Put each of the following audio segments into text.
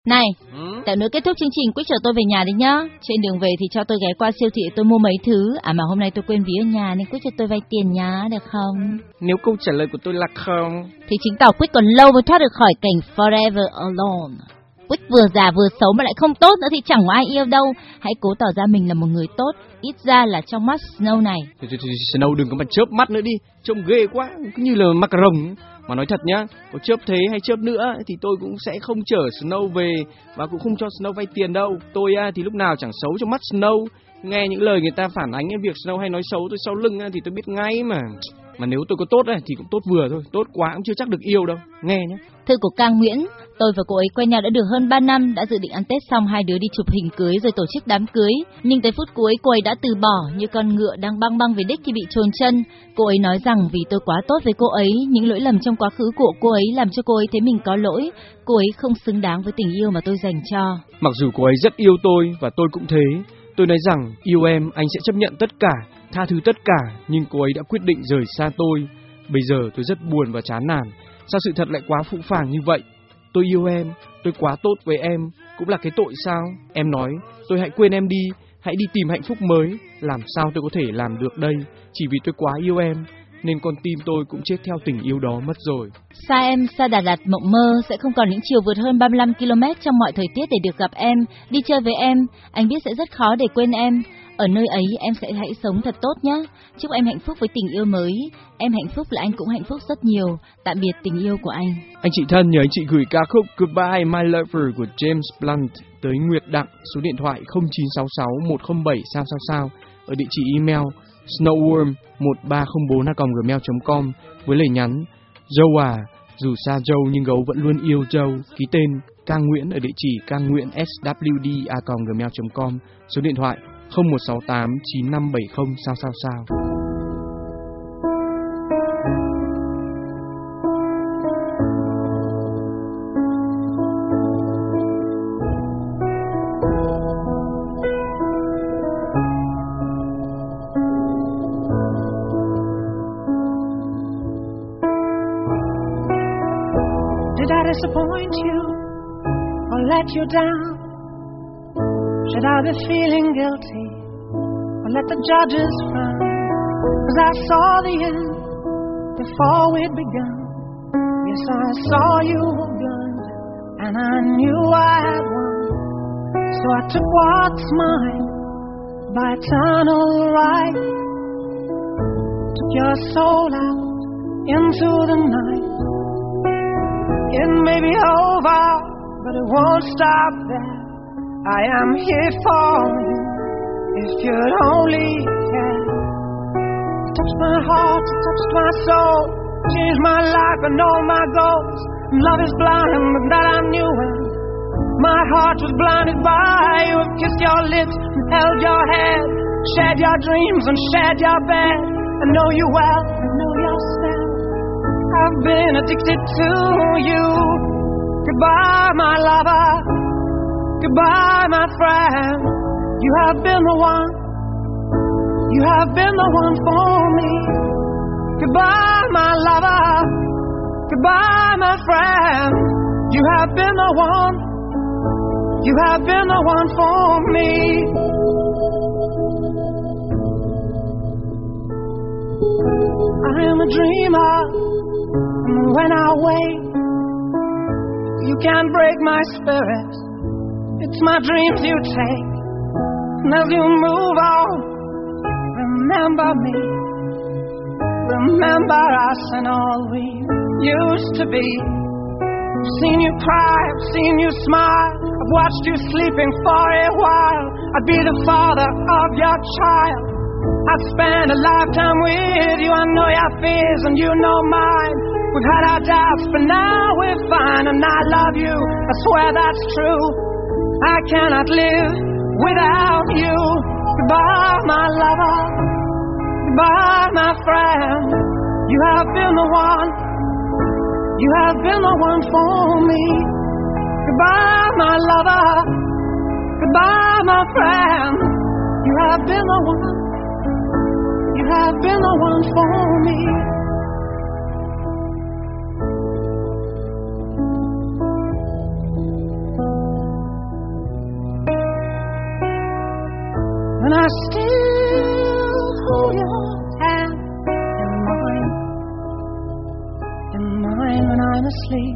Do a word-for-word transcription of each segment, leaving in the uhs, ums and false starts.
Này, Ừ? tẹo nữa kết thúc chương trình quyết chở tôi về nhà đi nhá. Trên đường về thì cho tôi ghé qua siêu thị tôi mua mấy thứ. À mà hôm nay tôi quên ví ở nhà nên quyết cho tôi vay tiền nhá, được không? Nếu câu trả lời của tôi là không, Thì chứng tỏ Quyết còn lâu mới thoát được khỏi cảnh Forever Alone. Quyết vừa già vừa xấu mà lại không tốt nữa thì chẳng có ai yêu đâu. Hãy cố tỏ ra mình là một người tốt, ít ra là trong mắt Snow này. thì, thì, thì Snow đừng có mà chớp mắt nữa đi, trông ghê quá, cứ như là macaron. Mà nói thật nhá, có chớp thế hay chớp nữa thì tôi cũng sẽ không chở Snow về và cũng không cho Snow vay tiền đâu. Tôi á, thì lúc nào chẳng xấu trong mắt Snow. Nghe những lời người ta phản ánh cái việc Snow hay nói xấu tôi sau lưng á, thì tôi biết ngay mà. Mà nếu tôi có tốt ấy, thì cũng tốt vừa thôi, tốt quá cũng chưa chắc được yêu đâu. Nghe nhé. Thư của Cang Nguyễn, tôi và cô ấy quen nhau đã được hơn ba năm, đã dự định ăn Tết xong hai đứa đi chụp hình cưới rồi tổ chức đám cưới. Nhưng tới phút cuối cô ấy đã từ bỏ như con ngựa đang băng băng về đích thì bị chồn chân. Cô ấy nói rằng vì tôi quá tốt với cô ấy, những lỗi lầm trong quá khứ của cô ấy làm cho cô ấy thấy mình có lỗi. Cô ấy không xứng đáng với tình yêu mà tôi dành cho. Mặc dù cô ấy rất yêu tôi và tôi cũng thế. Tôi nói rằng yêu em anh sẽ chấp nhận tất cả, tha thứ tất cả, nhưng cô ấy đã quyết định rời xa tôi. Bây giờ tôi rất buồn và chán nản. Sao sự thật lại quá phũ phàng như vậy? Tôi yêu em, tôi quá tốt với em, cũng là cái tội sao? Em nói, tôi hãy quên em đi, hãy đi tìm hạnh phúc mới. Làm sao tôi có thể làm được đây? Chỉ vì tôi quá yêu em, nên con tim tôi cũng chết theo tình yêu đó mất rồi. Xa em, xa Đà Lạt mộng mơ, sẽ không còn những chiều vượt hơn ba mươi lăm ki lô mét trong mọi thời tiết để được gặp em, đi chơi với em. Anh biết sẽ rất khó để quên em. Ở nơi ấy em sẽ hãy sống thật tốt nhé. Chúc em hạnh phúc với tình yêu mới. Em hạnh phúc là anh cũng hạnh phúc rất nhiều. Tạm biệt tình yêu của anh. Anh chị thân, nhờ anh chị gửi ca khúc Goodbye My Lover của James Blunt tới Nguyệt Đặng, số điện thoại không chín sáu sáu một không bảy sao sao sao, ở địa chỉ email snowworm một ba không bốn a còng gmail chấm com với lời nhắn: Joe à, dù xa Joe nhưng gấu vẫn luôn yêu Joe. Ký tên Cang Nguyễn ở địa chỉ cang nguyễn swd a còng gmail chấm com, số điện thoại không một sáu tám chín năm bảy không sao sao sao. Did I disappoint you or let you down? Should I be feeling guilty or let the judges frown? 'Cause I saw the end before we'd begun. Yes, I saw you were gunned and I knew I had won. So I took what's mine by eternal right. Took your soul out into the night. It may be over, but it won't stop there. I am here for you, if you'd only care. You touched my heart, you touched my soul, changed my life and all my goals. Love is blind, but that I knew when my heart was blinded by you. I've kissed your lips and held your head, shared your dreams and shared your bed. I know you well, I know yourself. I've been addicted to you. Goodbye, my lover. Goodbye, my friend. You have been the one. You have been the one for me. Goodbye, my lover. Goodbye, my friend. You have been the one. You have been the one for me. I am a dreamer. When I wake, you can't break my spirit. It's my dreams you take. And as you move on, remember me. Remember us and all we used to be. I've seen you cry, I've seen you smile. I've watched you sleeping for a while. I'd be the father of your child. I'd spend a lifetime with you. I know your fears and you know mine. We've had our doubts, but now we're fine. And I love you, I swear that's true. I cannot live without you. Goodbye, my lover. Goodbye, my friend. You have been the one. You have been the one for me. Goodbye, my lover. Goodbye, my friend. You have been the one. You have been the one for me. and I still hold your hand in mine, in mine when I'm asleep.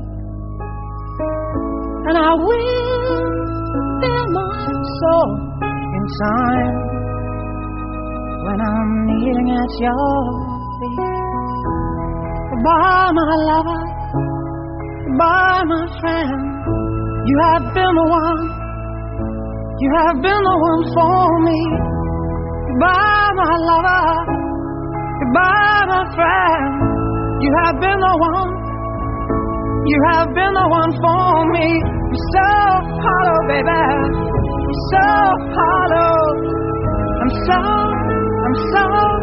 And I will fill my soul in time when I'm kneeling at your feet. Goodbye, my lover, goodbye, my friend. You have been the one, you have been the one for me. Goodbye, my lover, goodbye, my friend. You have been the one, you have been the one for me. You're so hollow, baby, you're so hollow. I'm so, I'm so